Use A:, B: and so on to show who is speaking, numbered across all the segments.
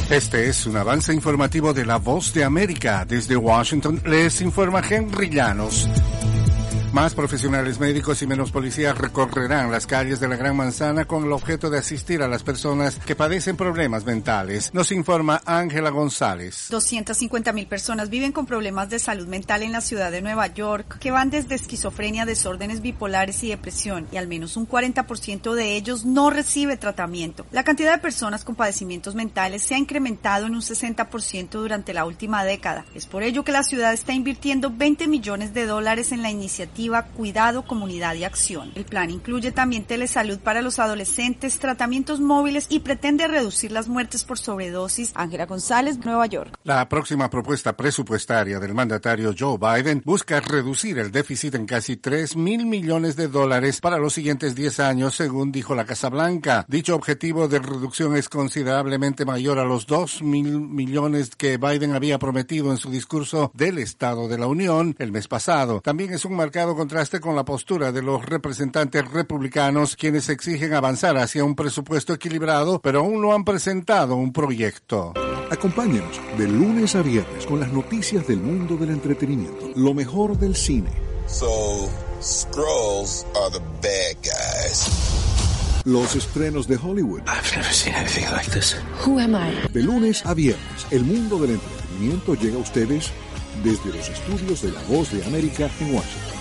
A: Este es un avance informativo de La Voz de América. Desde Washington les informa Henry Llanos. Más profesionales médicos y menos policías recorrerán las calles de la Gran Manzana con el objeto de asistir a las personas que padecen problemas mentales. Nos informa Ángela González.
B: 250,000 personas viven con problemas de salud mental en la ciudad de Nueva York, que van desde esquizofrenia, desórdenes bipolares y depresión, y al menos un 40% de ellos no recibe tratamiento. La cantidad de personas con padecimientos mentales se ha incrementado en un 60% durante la última década. Es por ello que la ciudad está invirtiendo $20 millones en la iniciativa Cuidado, Comunidad y Acción. El plan incluye también telesalud para los adolescentes, tratamientos móviles y pretende reducir las muertes por sobredosis. Ángela González, Nueva York.
A: La próxima propuesta presupuestaria del mandatario Joe Biden busca reducir el déficit en casi $3,000 millones para los siguientes 10 años, según dijo la Casa Blanca. Dicho objetivo de reducción es considerablemente mayor a los $2,000 millones que Biden había prometido en su discurso del Estado de la Unión el mes pasado. También es un marcado contraste con la postura de los representantes republicanos, quienes exigen avanzar hacia un presupuesto equilibrado, pero aún no han presentado un proyecto.
C: Acompáñenos de lunes a viernes con las noticias del mundo del entretenimiento, lo mejor del cine.
D: So, Skrulls are the bad guys.
C: Los estrenos de Hollywood.
E: I've never seen anything like this.
F: Who am I?
C: De lunes a viernes, el mundo del entretenimiento llega a ustedes desde los estudios de La Voz de América en Washington.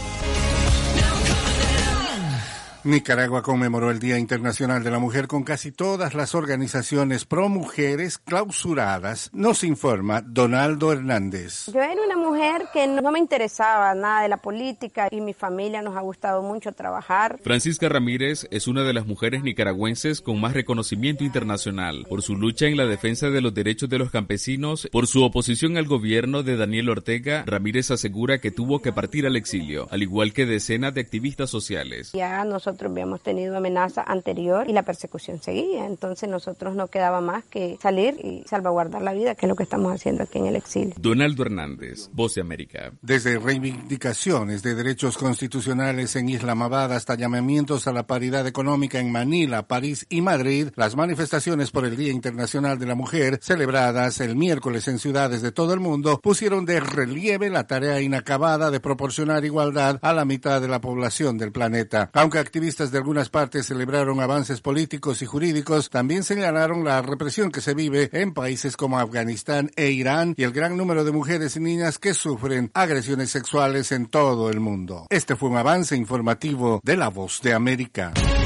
A: Nicaragua conmemoró el Día Internacional de la Mujer con casi todas las organizaciones pro mujeres clausuradas. Nos informa Donaldo Hernández.
G: Yo era una mujer que no me interesaba nada de la política y mi familia nos ha gustado mucho trabajar.
H: Francisca Ramírez es una de las mujeres nicaragüenses con más reconocimiento internacional por su lucha en la defensa de los derechos de los campesinos. Por su oposición al gobierno de Daniel Ortega, Ramírez asegura que tuvo que partir al exilio, al igual que decenas de activistas sociales.
G: Ya nosotros habíamos tenido amenaza anterior y la persecución seguía, entonces nosotros no quedaba más que salir y salvaguardar la vida, que es lo que estamos haciendo aquí en el exilio.
H: Donaldo Hernández, Voz de América.
A: Desde reivindicaciones de derechos constitucionales en Islamabad hasta llamamientos a la paridad económica en Manila, París y Madrid, las manifestaciones por el Día Internacional de la Mujer, celebradas el miércoles en ciudades de todo el mundo, pusieron de relieve la tarea inacabada de proporcionar igualdad a la mitad de la población del planeta. Aunque activistas de algunas partes celebraron avances políticos y jurídicos, también señalaron la represión que se vive en países como Afganistán e Irán y el gran número de mujeres y niñas que sufren agresiones sexuales en todo el mundo. Este fue un avance informativo de La Voz de América.